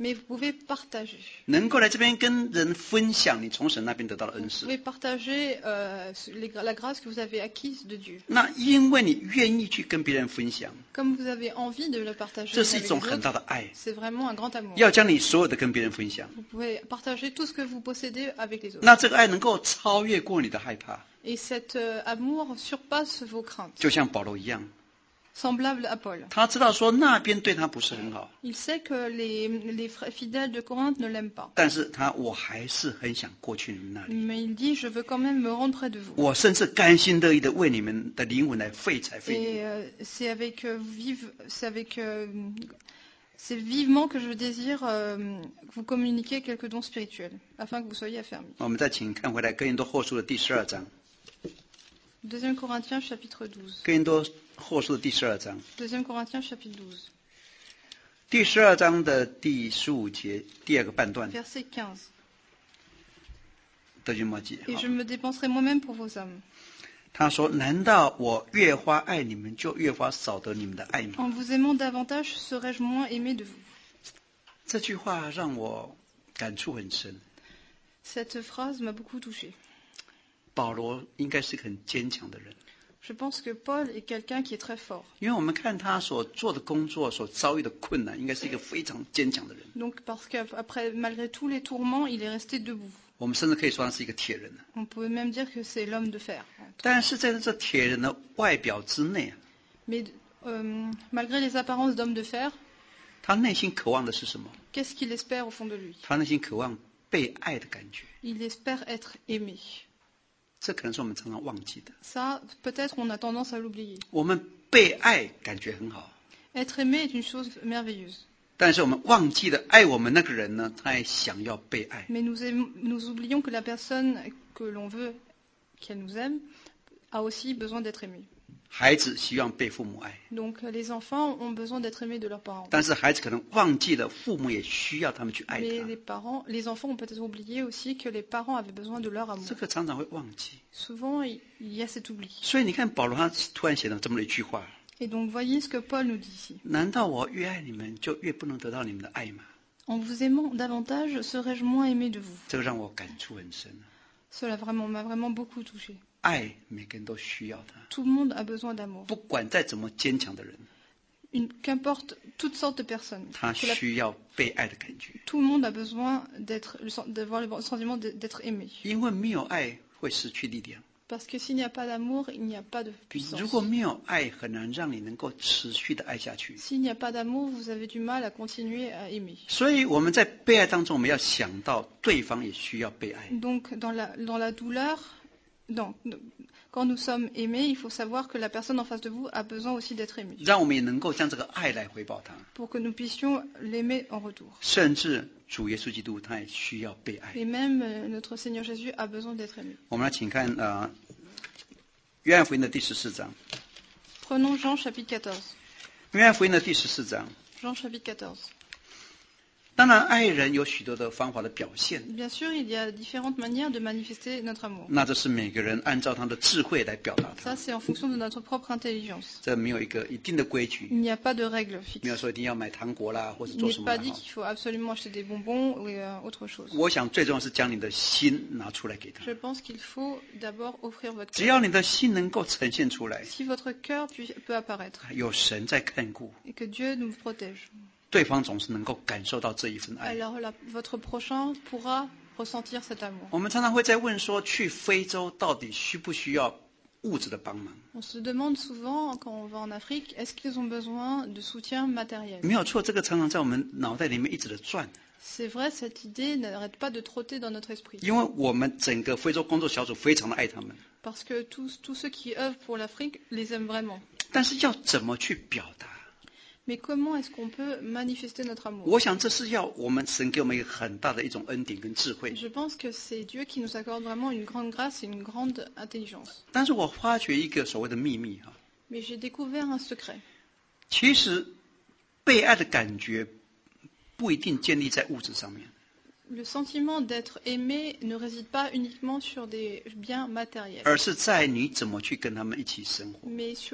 Mais vous pouvez partager. 能够来这边跟人分享你从神那边得到的恩 Vous 赐。 pouvez partager euh, les- la grâce que vous avez acquise de Dieu. 那因为你愿意去跟别人分享， Comme vous avez envie de le partager 这是一 avec 种 les 很大 autres, 的爱， c'est vraiment un grand amour. 要将你所有的跟别人分享。 Vous pouvez partager tout ce que vous possédez avec les autres. 那这个爱能够超越过你的害怕， Et cet euh, amour surpasse vos craintes, 就像保罗一样， semblable à Paul. 他知道说那边对他不是很好， Il sait que les, les frères fidèles de Corinthe ne l'aiment pas. 但是他我还是很想过去你们那里， Mais il dit, je veux quand même me rendre près de vous. 我甚至甘心乐意的为你们的灵魂来费财费力。 Et euh, c'est avec euh, vive, c'est avec euh, c'est vivement que je désire euh, vous communiquer quelques dons spirituels, afin que vous soyez affermis. 我们再请看回来哥林多后书的第十二章， Deuxième Corinthiens chapitre douze. 哥林多后书的第十二章， Deuxième Corinthiens chapitre douze, 第十二章的第十五节第二个半段， verset quinze. 德军末记。 Et 好 je me dépenserai moi-même pour vos âmes. 他说：“难道我越发爱你们，就越发少得你们的爱吗 En vous aimant davantage, serais-je moins aimé de vous？” 这句话让我感触很深。 Cette phrase m'a beaucoup touchée. 保罗应该是个很坚强的人， Je pense que Paul est quelqu'un qui est très fort. 因为我们看他所做的工作、所遭遇的困难，应该是一个非常坚强的人。 Donc parce qu'après, malgré tous les tourments, il est resté debout. 我们甚至可以说他是一个铁人。 On peut même dire que c'est l'homme de fer. 但是在这铁人的外表之内啊， Mais euh, malgré les apparences d'homme de fer, 他内心渴望的是什么？ qu'est-ce qu'il espère au fond de lui? 他内心渴望被爱的感觉。 Il espère être aimé. 这可能是我们常常忘记的。 Ça, peut-être on a tendance à l'oublier. 我们被爱感觉很好， Être aimé est une chose merveilleuse. 但是我们忘记了爱我们那个人呢，他也想要被爱。 Mais nous, aimons- nous oublions que la personne que l'on veut qu'elle nous aime a aussi besoin d'être aimée. 孩子希望被父母爱， Donc les enfants ont besoin d'être aimés de leurs parents. 但是孩子可能忘记了父母也需要他们去爱 Mais 他， les parents, les enfants ont peut-être oublié aussi que les parents avaient besoin de leur amour. 这个常常会忘记。 Souvent, il il y a cet oubli. 所以你看保罗他突然写了这么一句话： Et donc voyez ce que Paul nous dit ici. 难道我越爱你们，就越不能得到你们的爱吗？ En vous aimant davantage, serais-je moins aimé de vous? 这个让我感触很深。 Cela vraiment m'a vraiment beaucoup touché. 爱每个人都需要他， Tout le monde a besoin d'amour. 不管再怎么坚强的人， Une- Qu'importe toutes sortes de personnes. 他 Que la- 需要被爱的感觉。 tout le monde a besoin d'être, le sen- d'avoir le sentiment de- d'être aimé. 因为没有爱会失去力量， Parce que s'il n'y a pas d'amour, il n'y a pas de puissance. 如果没有爱，很难让你能够持续的爱下去。 S'il n'y a pas d'amour, vous avez du mal à continuer à aimer. 所以我们在被爱当中，我们要想到对方也需要被爱。 Donc, dans la, dans la douleur, non, quand nous sommes aimés, il faut savoir que la personne en face de vous a besoin aussi d'être aimée. 让我们也能够将这个爱来回报他。 Pour que nous puissions l'aimer en retour. 甚至主耶稣基督他也需要被爱。 Et même euh, notre Seigneur Jésus a besoin d'être aimé. 我们来请看呃，约翰福音的第十四章。 Prenons Jean chapitre quatorze. 约翰福音的第十四章， Jean chapitre quatorze. 当然爱人有许多的方法的表现， Bien sûr, il y a différentes manières de manifester notre amour. 那这是每个人按照他的智慧来表达 Ça, 它。 c'est en fonction de notre propre intelligence. 这没有一个一定的规矩， Il n'y a pas de règle 没有 fixe. 说一定要买糖果啦，或者 Il 做 n'est 什么 pas 的 dit 哈。 qu'il faut absolument acheter des bonbons ou euh, autre chose. 我想最重要是将你的心拿出来给他。 Je pense qu'il faut d'abord offrir votre 只 cœur. 要你的心能够呈现出来， Si votre cœur puis- peut apparaître 有神在看顾， et que Dieu nous protège, 对方总是能够感受到这一份爱。 alors la- votre prochain pourra ressentir cet amour. 我们常常会在问说，去非洲到底需不需要物质的帮忙？ On se demande souvent, quand on va en Afrique, est-ce qu'ils ont besoin de soutien matériel? 没有错，这个常常在我们脑袋里面一直的转， C'est vrai, cette idée n'arrête pas de trotter dans notre esprit. 因为我们整个非洲工作小组非常的爱他们， Parce que tous, tous ceux qui œuvrent pour l'Afrique les aiment vraiment. 但是要怎么去表达？ Mais comment est-ce qu'on peut manifester notre amour? 我想这是要我们神给我们一个很大的一种恩典跟智慧。 Je pense que c'est Dieu qui nous accorde vraiment une grande grâce et une grande intelligence. 但是我发觉一个所谓的秘密哈， Mais j'ai découvert un secret. 其实被爱的感觉不一定建立在物质上面， Le sentiment d'être aimé ne réside pas uniquement sur des biens matériels, 而是在你怎么去跟他们一起生活。 mais sur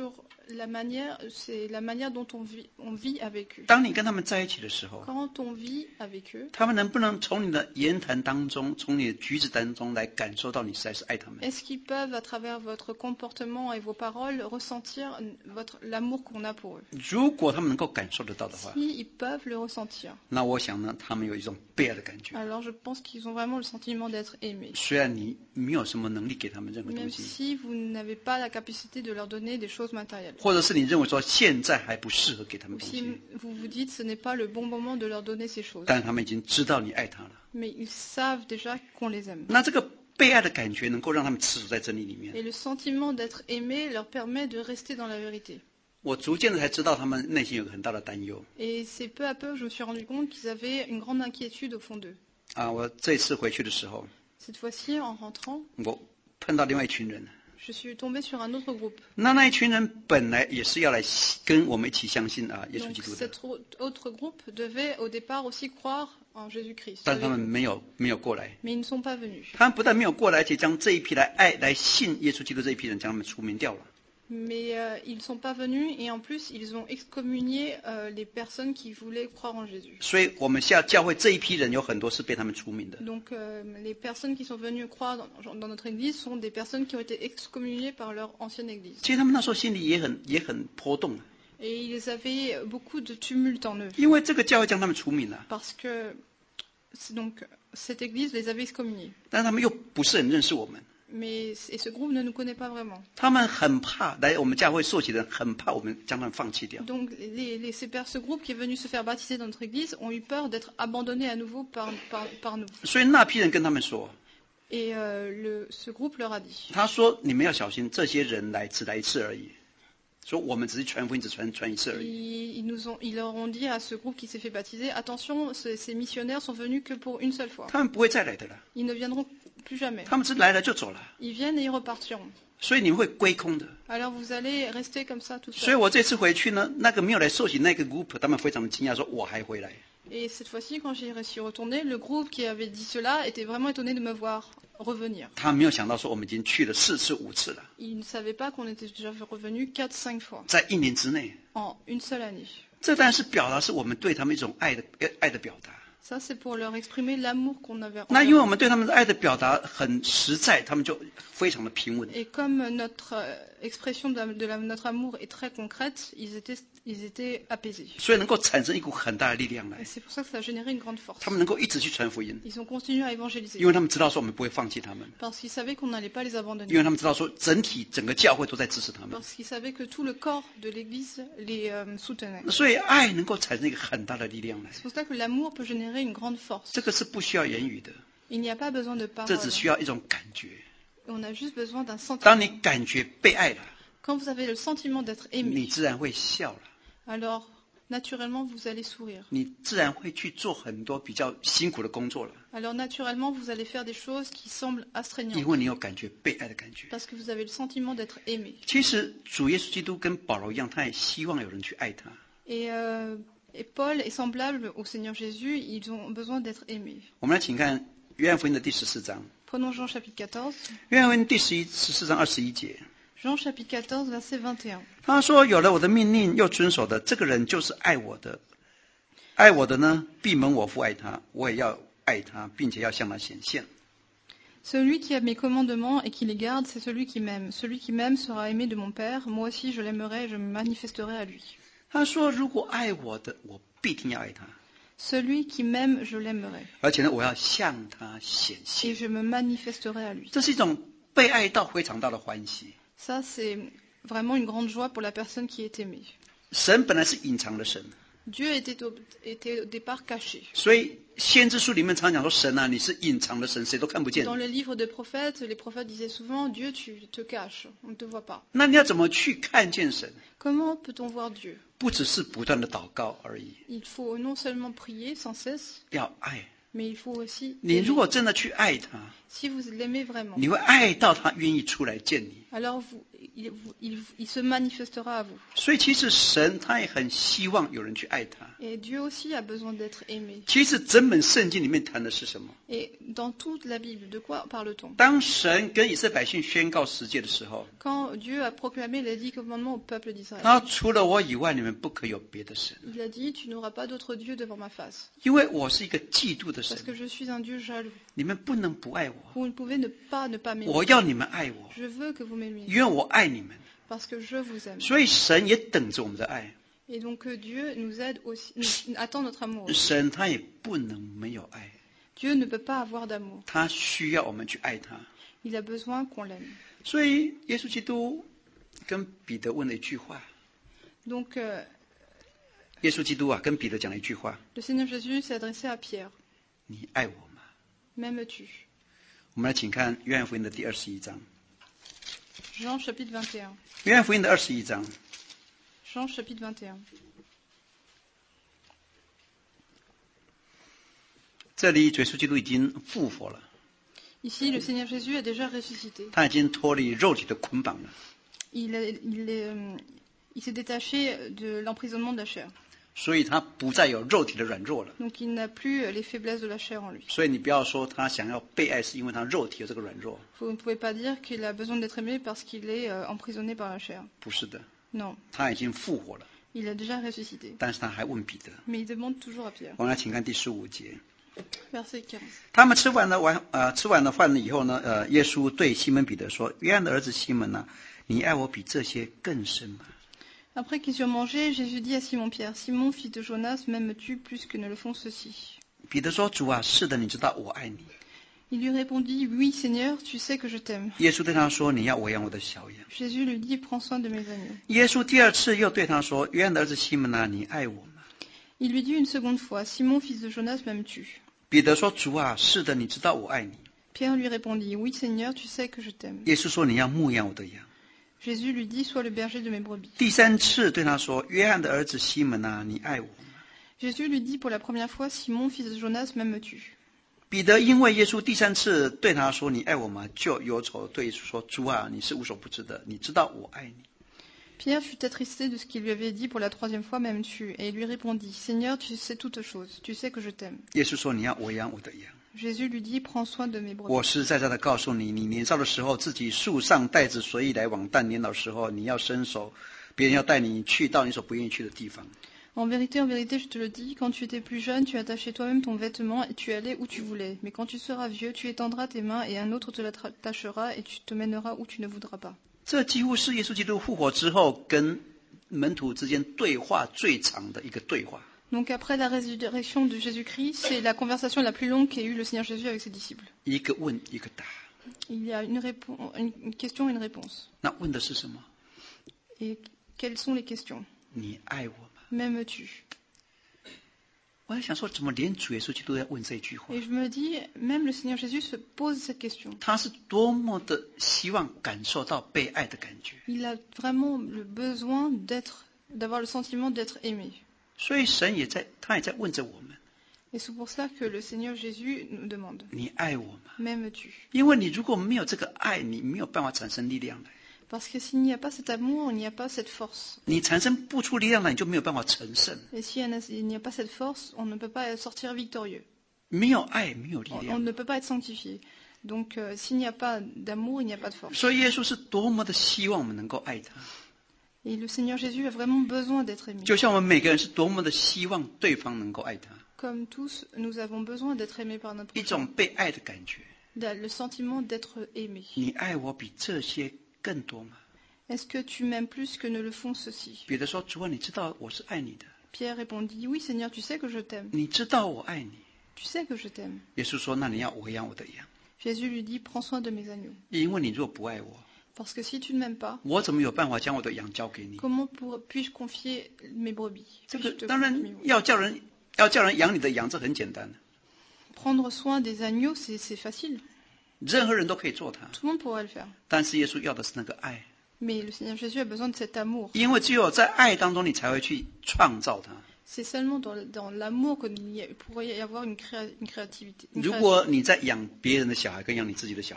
la manière, c'est la manière dont on vit, on vit avec eux. 当你跟他们在一起的时候， Quand on vit avec eux, 他们能不能从你的言谈当中，从你的举止当中来感受到你实在是爱他们？ est-ce qu'ils peuvent, à travers votre comportement et vos paroles, ressentir votre, l'amour qu'on a pour eux? 如果他们能够感受得到的话， Si ils peuvent le ressentir, 那我想呢，他们有一种被爱的感觉。 alors je pense qu'ils ont vraiment le sentiment d'être aimés. 虽然你没有什么能力给他们任何东 Même 西， si vous n'avez pas la capacité de leur donner des choses matérielles. 或者是你认为说现在还不适合给他们 Ou 东 si 西， vous vous dites ce n'est pas le bon moment de leur donner ces choses. 但是他们已经知道你爱他了。 Mais ils savent déjà qu'on les aime. 那这个被爱的感觉能够让他们持守在真理里面。 Et le sentiment d'être aimé leur permet de rester dans la vérité. 我逐渐的才知道他们内心有个很大的担忧 Et c'est peu à peu que je me suis rendu compte qu'ils avaient une grande inquiétude au fond d'eux. 啊！我这次回去的时候， Cette fois-ci, en rentrant, 我碰到另外一群人， je suis tombée sur un autre groupe. 那那一群人本来也是要来跟我们一起相信啊耶稣 Donc 基督的， cet au- autre groupe devait au départ aussi croire en Jésus-Christ. 但他 avec 们 nous. 没有没有过来。 Mais ils ne sont pas venus. 他们不但没有过来，而且将这一批来爱来信耶稣基督这一批人，将他们除名掉了。 Mais euh, ils ne sont pas venus et en plus ils ont excommunié euh, les personnes qui voulaient croire en Jésus. 所以我们下教会这一批人有很多是被他们除名的。 Donc euh, les personnes qui sont venues croire dans, dans notre église sont des personnes qui ont été excommuniées par leur ancienne église. 其实他们那时候心里也很也很波动， Et ils avaient beaucoup de tumulte en eux. 因为这个教会将他们除名了， Parce que c'est donc cette église les avait excommuniés. 但他们又不是很认识我们， Mais et ce groupe ne nous connaît pas vraiment. 他们很怕来我们教会受洗的人，很怕我们将他们放弃掉。 Donc les, les, ces, ce groupe qui est venu se faire baptiser dans notre église ont eu peur d'être abandonnés à nouveau par, par, par nous. 所以那批人跟他们说， Et euh, le, ce groupe leur a dit, 他说你们要小心，这些人来只来一次而已，说我们只是传福音，只传传一次而已。 ils, ils, nous ont, ils leur ont dit à ce groupe qui s'est fait baptiser, attention, ce, ces missionnaires sont venus que pour une seule fois. 他们不会再来的了， Ils ne viendront plus jamais. 他们是来了就走了， Ils viennent et ils repartiront. 所以你们会归空的。 Alors vous allez rester comme ça tout 所以 seul. 我这次回去呢，那个没有来受洗那个 group， 他们非常的惊讶，说我还回来。 Et cette fois-ci, quand j'y suis retournée, le groupe qui avait dit cela était vraiment étonné de me voir revenir. 他没有想到说我们已经去了四次五次了， Ils ne savaient pas qu'on était déjà revenu quatre cinq fois 在一年之内， en une seule année. 这当然是表达是我们对他们一种爱的爱的表达。 Ça, c'est pour leur exprimer l'amour qu'on avait 那因为 envers 我们对他们的爱的表达很实在，他们就非常的平稳。 Et comme notre euh, expression de, la- de la- notre amour est très concrète, ils étaient, ils étaient apaisés. 所以能够产生一股很大的力量 Et 来， c'est pour ça que ça a généré une grande force. 他们能够一直去传福音， Ils ont continué à évangéliser 因为他们知道说我们不会放弃他们， parce qu'ils savaient qu'on n'allait pas les 因为 abandonner. 他们知道说整体整个教会都在支持他们， Parce qu'ils savaient que tout le corps de l'Église les euh, soutenait. 所以爱能够产生一个很大的力量来， C'est pour ça que l'amour peut générer une grande force. 这个是不需要言语的， Il n'y a pas besoin de 这 paroles. 只需要一种感觉。 On a juste besoin d'un 当 sentiment. 你感觉被爱了， Quand vous avez le sentiment d'être 你 aimé, 自然会笑了， alors naturellement vous allez sourire. 你自然会去做很多比较辛苦的工作了， Alors naturellement vous allez faire des choses qui semblent 因 astreignantes 为你有感觉被爱的感觉。 parce que vous avez le sentiment d'être aimé. 其实主耶稣基督跟保罗一样，他也希望有人去爱他。 Et, euh, et Paul est semblable au Seigneur Jésus, ils ont besoin d'être aimés. 我们来请看约翰福音的第十四章， Prenons Jean chapitre quatorze. 约翰福音第十一十四章二十一节， Jean chapitre quatorze, verset vingt et un. 他说：“有了我的命令又遵守的，这个人就是爱我的。爱我的呢，必蒙我父爱他，我也要爱他，并且要向他显现。” Celui qui a mes commandements et qui les garde, c'est celui qui m'aime. Celui qui m'aime sera aimé de mon Père. Moi aussi, je l'aimerai et je me manifesterai à lui. 他说：“如果爱我的，我必定要爱他， Celui qui m'aime, je l'aimerai. 而且呢，我要向他显 Et 现。 je me manifesterai à lui. ” 这是一种被爱到非常大的欢喜。 Ça, c'est vraiment une grande joie pour la personne qui est aimée. 神本来是隐藏的神， Dieu était au, était au départ caché. 所以先知书里面常讲说：“神啊，你是隐藏的神，谁都看不见。” Dans le livre des prophètes, les prophètes disaient souvent, Dieu, tu te caches, on ne te voit pas. 那你要怎么去看见神？ Comment peut-on voir Dieu? 不只是不断的祷告而已， Il faut non seulement prier sans cesse, 要爱。 mais il faut aussi 你 aimer. 如果真的去爱他， Si vous l'aimez vraiment, 你会爱到他愿意出来见你。 alors vous, il, il, il se manifestera à vous. 所以其实神他也很希望有人去爱他。 Et Dieu aussi a besoin d'être aimé. 其实整本圣经里面谈的是什么？ Et dans toute la Bible, de quoi parle-t-on? 当神跟以色列百姓宣告十诫的时候， Quand Dieu a proclamé les dix commandements au peuple d'Israël, 他除了我以外，你们不可有别的神， il a dit, tu n'auras pas d'autre Dieu devant ma face, 因为我是一个嫉妒的 parce 神， que je suis un Dieu jaloux. 你们不能不爱我， Vous ne pouvez ne pas ne pas m'aimer. 我要你们爱我， Je veux que vous m'aimiez, 因为我爱你们。 parce que je vous aime. 所以神也等着我们的爱， Et donc que Dieu nous aide aussi, nous attend notre amour. 神他也不能没有爱， Dieu ne peut pas avoir d'amour. 他需要我们去爱他。 Il a besoin qu'on l'aime. 所以耶稣基督跟彼得问了一句话， Donc euh, 耶稣基督啊跟彼得讲了一句话： le Seigneur Jésus s'est adressé à Pierre. 你爱我吗？ M'aimes-tu? 我们来请看约翰福音的第二十一章， Jean chapitre vingt et un. 约翰福音的二十一章。 Jean chapitre vingt et un. 这里耶稣基督已经复活了， Ici, le Seigneur Jésus a déjà ressuscité. 他已经脱离肉体的捆绑了， Il, est- il, est, euh, il s'est détaché de l'emprisonnement de la chair. 所以他不再有肉体的软弱了。 Donc il n'a plus les faiblesses de la chair en lui. 所以你不要说他想要被爱是因为他肉体有这个软弱， Vous ne pouvez pas dire qu'il a besoin d'être aimé parce qu'il est euh, emprisonné par la chair. 不是的， Non, 他已经复活了。 il a déjà ressuscité. 但是他还问彼得， Mais il demande toujours à Pierre. 我们来请看第十五节。 Verset quinze. 他们吃完了完呃吃完了饭了以后呢，呃，耶稣对西门彼得说：“约翰的儿子西门呐、你爱我比这些更深吗？” Après qu'ils eurent mangé, Jésus dit à Simon-Pierre, Simon, fils de Jonas, m'aimes-tu plus que ne le font ceux-ci? 彼得说：“主啊，是的，你知道我爱你。” Il lui répondit, Oui, Seigneur, tu sais que je t'aime. 耶稣对他说：“你要喂养我的小羊。” Jésus lui dit, Prends soin de mes agneaux. 耶稣第二次又对他说：“约翰的儿子西门呐、你爱我吗 Il lui dit une seconde fois, Simon, fils de Jonas, m'aimes-tu? » 彼得说：“主啊，是的，你知道我爱你。” Pierre lui répondit, Oui, Seigneur, tu sais que je t'aime. 耶稣说：“你要牧养我的羊。” Jésus lui dit, Sois le berger de mes brebis. 第三次对他说：“约翰的儿子西门呐、你爱我吗 Jésus lui dit pour la première fois, Simon, fils de Jonas, m'aimes-tu? » 彼得因为耶稣第三次对他说：“你爱我吗？”就忧愁对耶稣说：“主啊，你是无所不知的，你知道我爱你。” Pierre fut attristé de ce qu'il lui avait dit pour la troisième fois, m'aimes-tu? Et il lui répondit, Seigneur, tu sais toutes choses, tu sais que je t'aime. 耶稣说：“你要喂养我的羊。” Jésus lui dit, Prends soin de mes brebis. 我实实在在的告诉你，你年少的时候自己树上带着随意来往，但年老的时候你要伸手，别人要带你去到你所不愿意去的地方。 En vérité, en vérité, je te le dis, quand tu étais plus jeune, tu attachais toi-même ton vêtement et tu allais où tu voulais. Mais quand tu seras vieux, tu étendras tes mains et un autre te l'attachera et tu te mèneras où tu ne voudras pas. 这几乎是耶稣基督复活之后跟门徒之间对话最长的一个对话。 Donc après la résurrection de Jésus-Christ, c'est la conversation la plus longue qu'ait eue le Seigneur Jésus avec ses disciples. 一个问一个答。 Il y a une, répo- une une question et une réponse. 那问的是什么？ Et quelles sont les questions? 你爱我吗？ M'aimes-tu? 我在想说，怎么连主耶稣基督都要问这句话？ Et je me dis, même le Seigneur Jésus se pose cette question. 他是多么的希望感受到被爱的感觉。 Il a vraiment le besoin d'être, d'avoir le sentiment d'être aimé. 所以神也在，他也在问着我们： Et c'est pour cela que le Seigneur Jésus nous demande, 你爱我吗？ m'aimes-tu? 因为你如果没有这个爱，你没有办法产生力量来。 Parce que s'il n'y a pas cet amour, il n'y a pas cette force. 你产生不出力量来，你就没有办法成圣。 Et s'il n'y a pas cette force, on ne peut pas sortir victorieux. 没有爱，没有力 On, on 量。 ne peut pas être sanctifié. Donc euh, s'il n'y a pas d'amour, il n'y a pas de force. 所以耶稣是多么的希望我们能够爱他， Et le Seigneur Jésus a vraiment besoin d'être aimé. 就像我们每个人是多么的希望对方能够爱他， Comme tous, nous avons besoin d'être aimés par notre 一 prochain. 种被爱的感觉。 Le sentiment d'être aimé. 你爱我比这些更多吗？ Est-ce que tu m'aimes plus que ne le font ceux-ci? 彼得说：“主啊，你知道我是爱你的， Pierre répondit, Oui, Seigneur, tu sais que je t'aime. 你知道我爱你。 Tu sais que je t'aime. » 耶稣说：“那你要喂养我的羊， Jésus lui dit, Prends soin de mes agneaux. 因为你若不爱我， Parce que si tu ne m'aimes pas, 我怎么有办法将我的羊交给你？” comment pour- puis-je confier mes brebis? 这个 Puis-je te 当 confier 然 mes brebis? 要叫人要叫人养你的羊，这很简单， Prendre soin des agneaux, c'est c'est facile. 任何人都可以做它。 Tout le monde pourrait le faire. 但是耶稣要的是那个爱， Mais le Seigneur Jésus a besoin de cet amour. 因为只有在爱当中，你才会去创造它。 C'est seulement dans, dans l'amour qu'il y a- pourrait y avoir une, créa- une créativité. une 如 création. 果你在养别人的小孩，跟养你自己的小孩，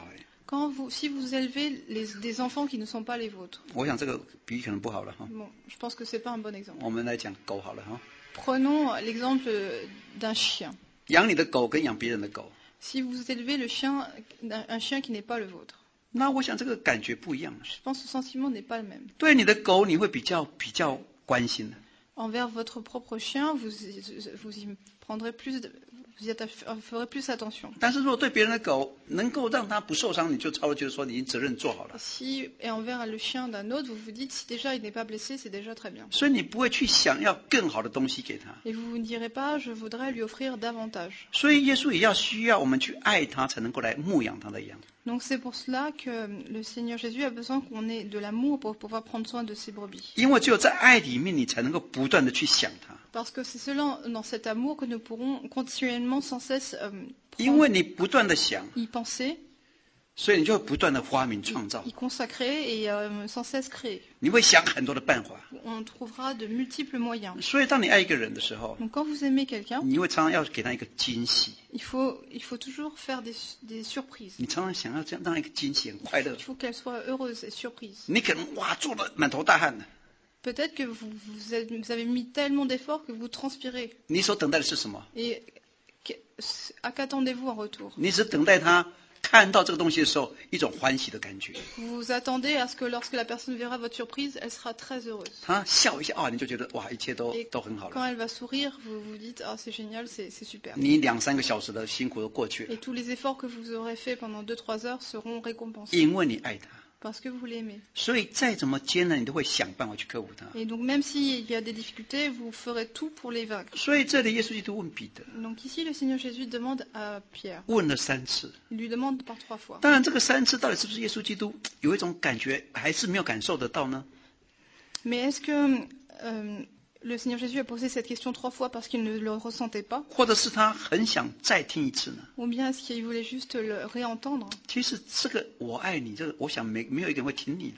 Quand vous, si vous élevez les, des enfants qui ne sont pas les vôtres, 我想这个比喻可能不好了哈。 bon, je pense que c'est pas un bon exemple. 我们来讲狗好了哈。 Prenons l'exemple d'un chien. 养你的狗跟养别人的狗， Si vous élevez le chien, un, un chien qui n'est pas le vôtre, 那我想这个感觉不一样。 je pense que ce sentiment n'est pas le même. 对你的狗，你会比较比较关心的。 Envers votre propre chien, vous, vous y prendrez plus, de, vous y attache, ferez plus attention. 但是如果对别人的狗能够让它不受伤，你就超觉得说你已经责任做好了。 Si et envers le chien d'un autre, vous vous dites si déjà il n'est pas blessé, c'est déjà très bien. 所以你不会去想要更好的东西给他。 Et vous ne direz pas je voudrais lui offrir davantage. 所以耶稣也要需要我们去爱他，才能够来牧养他的羊。 Donc c'est pour cela que le Seigneur Jésus a besoin qu'on ait de l'amour pour pouvoir prendre soin de ses brebis. 因为只有在爱里面，你才能够不断的去想他。 Parce que c'est seulement dans cet amour que nous pourrons continuellement sans cesse euh, 因为你不断的想， y penser, 所以你就会不断的发明创造 y，consacrer et euh, sans cesse créer. 你会想很多的办法。 On trouvera de multiples moyens. 所以当你爱一个人的时候， Donc quand vous aimez quelqu'un, 你会常常要给他一个惊喜， il faut, il faut toujours faire des, des surprises. 你常常想要这样让一个惊喜很快乐 Il。faut qu'elle soit heureuse et surprise. 你可能哇做了满头大汗的， Peut-être que vous, vous, êtes- vous avez mis tellement d'efforts que vous transpirez. 你所等待的是什么？ Et que- à qu'attendez-vous en retour? 你只等待他看到这个东西的时候，一种欢喜的感觉。 Vous vous attendez à ce que lorsque la personne verra votre surprise, elle sera très heureuse. 他笑一下啊，你就觉得哇，一切都 Et 都很好 quand 了。 elle va sourire, vous vous dites ah c'est génial, c'est c'est super. 你两三个小时的辛苦都过去了， Et tous les efforts que vous aurez faits pendant deux trois heures seront récompensés 因为你爱他。 parce que vous l'aimez. 所以再怎么艰难，你都会想办法去克服它。 Et donc même s'il y a des difficultés, vous ferez tout pour les vaincre. 所以这里耶稣基督问彼得， Donc ici le Seigneur Jésus demande à Pierre, 问了三次。 il lui demande par trois fois. 当然，这个三次到底是不是耶稣基督有一种感觉，还是没有感受得到呢？ Mais est-ce que euh, le Seigneur Jésus a posé cette question trois fois parce qu'il ne le ressentait pas, 或者是他很想再听一次呢？ ou bien est-ce qu'il voulait juste le réentendre? 其实这个我爱你，这个我想没没有一个人会听你的。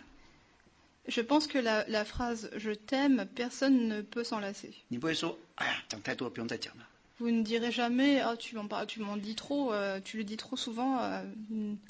Je pense que la, la phrase « je t'aime », personne ne peut s'en lasser. 你不会说，哎呀，讲太多了，不用再讲了。 Vous ne direz jamais « ah tu m'en parles, tu m'en dis trop, euh, tu le dis trop souvent, euh, arrête-toi ».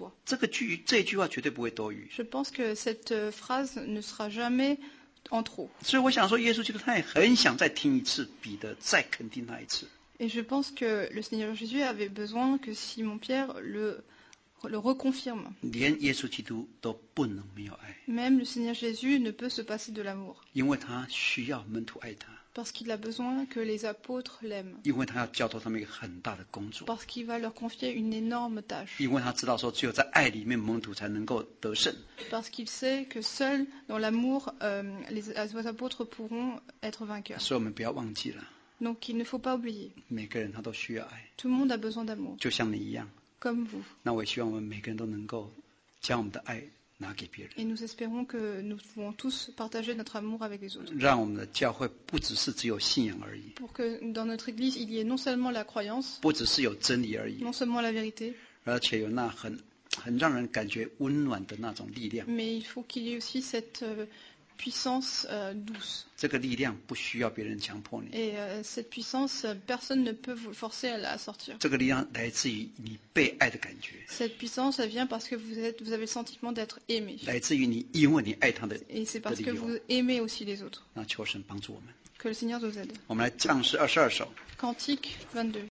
这个句这一句话绝对不会多余。 Je pense que cette euh, phrase ne sera jamais en trop. 所以我想说，耶稣基督他也很想再听一次彼得，再肯定他一次。 Et je pense que le Seigneur Jésus avait besoin que Simon-Pierre le, le reconfirme. 连耶稣基督都不能没有爱， Même le Seigneur Jésus ne peut se passer de l'amour, 因为他需要门徒爱他， parce qu'il a besoin que les apôtres l'aiment, 因为他要交托他们一个很大的工作， parce qu'il va leur confier une énorme tâche, 因为他知道说，只有在爱里面，门徒才能够得胜。 parce qu'il sait que seul dans l'amour, euh, les, les apôtres pourront être vainqueurs. 所以我们不要忘记了， Donc il ne faut pas oublier, 每个人他都需要爱， tout le monde a besoin d'amour, 就像你一样。 comme vous. 那我也希望我们每个人都能够将我们的爱拿给别人， Et nous espérons que nous pouvons tous partager notre amour avec les autres, 让我们的教会不只是只有信仰而已， pour que dans notre Église, il y ait non seulement la croyance, 不只是有真理而已， non seulement la vérité, 而且有那很很让人感觉温暖的那种力量。 mais il faut qu'il y ait aussi cette euh, puissance euh, douce. 这个力量不需要别人强迫你， Et euh, cette puissance, euh, personne ne peut vous forcer à la sortir. 这个力量来自于你被爱的感觉， Cette puissance, elle vient parce que vous, êtes, vous avez le sentiment d'être aimé. 来自于你因为你爱他的 Et c'est 的 parce 理 que 由。 vous aimez aussi les autres. 那求神帮助我们。 Que le Seigneur nous aide. 我们来唱诗二十二首。 Cantique vingt-deux.